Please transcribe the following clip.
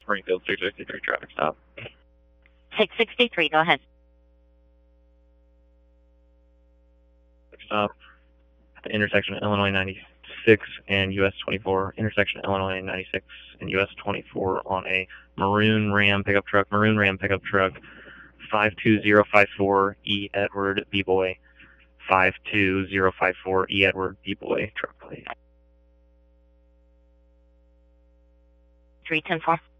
Springfield 663 traffic stop. 663, go ahead. Stop at the intersection of Illinois 96 and US 24. Intersection of Illinois 96 and US 24 on a maroon Ram pickup truck. 52054 E Edward B Boy. 52054 E Edward B Boy truck plate. 310-4.